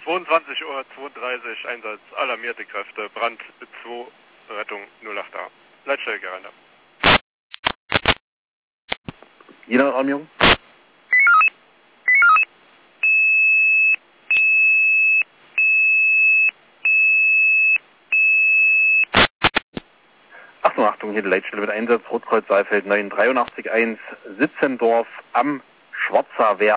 22:32 Uhr, Einsatz, alarmierte Kräfte, Brand 2, Rettung 08A. Leitstelle Geranda. Jeder Alarmierung? Achtung, hier die Leitstelle mit Einsatz, Rotkreuz Saalfeld 983-1, Sitzendorf am Schwarzer Wehr.